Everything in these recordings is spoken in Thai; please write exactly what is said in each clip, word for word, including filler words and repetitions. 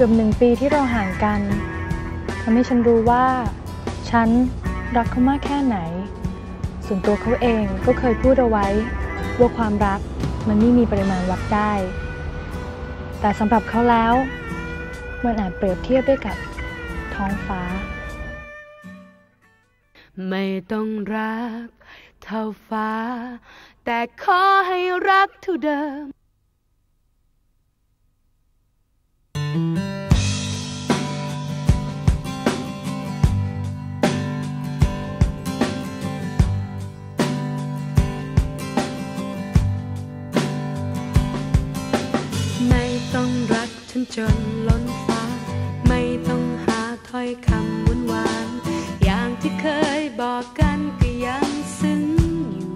กือบหนึ่งปีที่เราห่างกันทำให้ฉันรู้ว่าฉันรักเขามากแค่ไหนส่วนตัวเขาเองก็เคยพูดเอาไว้ว่าความรักมันไม่มีปริมาณวัดได้แต่สำหรับเขาแล้วมันอาจเปรียบเทียบได้กับท้องฟ้าไม่ต้องรักเท่าฟ้าแต่ขอให้รักเท่าเดิมไม่ต้องรักฉันจนล้นฟ้าไม่ต้องหาถ้อยคำหวานหวานอย่างที่เคยบอกกันก็ยังซึ้งอยู่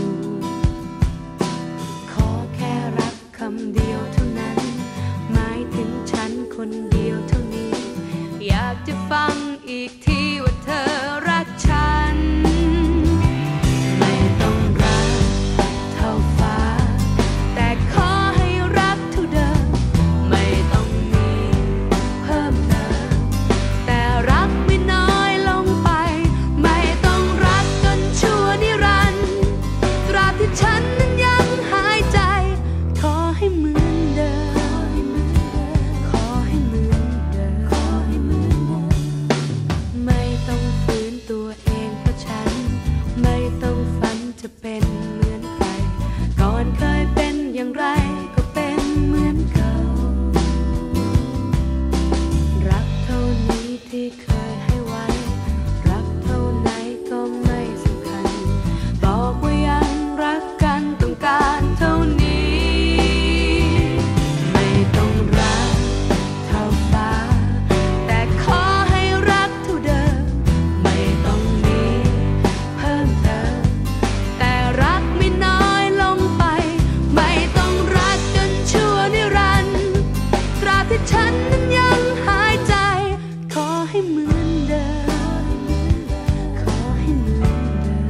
ขอแค่รักคำเดียวเท่านั้นหมายถึงฉันคนเดียวเท่านี้อยากจะฟังอีกทีว่าเธอรักฉันไม่ต้องรักเท่าฟ้าแต่ขอให้รักเท่าเดิมไม่ต้องมีเพิ่มเติมแต่รักไม่น้อยลงไปไม่ต้องรักจนชั่วนิรันดร์ตราบที่ฉันนั้นยังหายใจขอให้เหมือนเดิมขอให้เหมือนเดิมไม่ต้องฝืนตัวเองเพราะฉันไม่ต้องฝันจะเป็นเหมือนใครก่อนเคยเป็นอย่างไรก็เป็นเหมือนเก่ารักเท่านี้ที่เคยให้ไว้รักเท่าไหนก็ไม่สำคัญบอกว่ายังรักกันต้องการเท่านี้ไม่ต้องรักเท่าฟ้าแต่ขอให้รักเท่าเดิมไม่ต้องมีเพิ่มเติมแต่รักไม่น้อยลงไปไม่ต้องรักจนชั่วนิรันดร์ตราบที่ฉันนั้นยังหายใจขอให้เหมือนเดิมขอให้เหมือนเดิ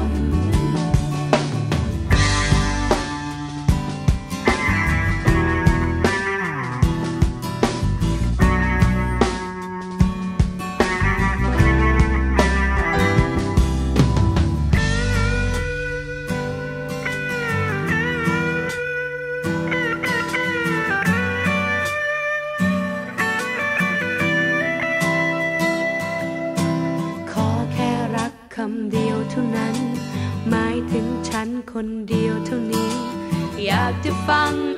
มขอแค่รักคำเดียวเท่านั้นหมายถึงฉันคนเดียวเท่านี้อยากจะฟัง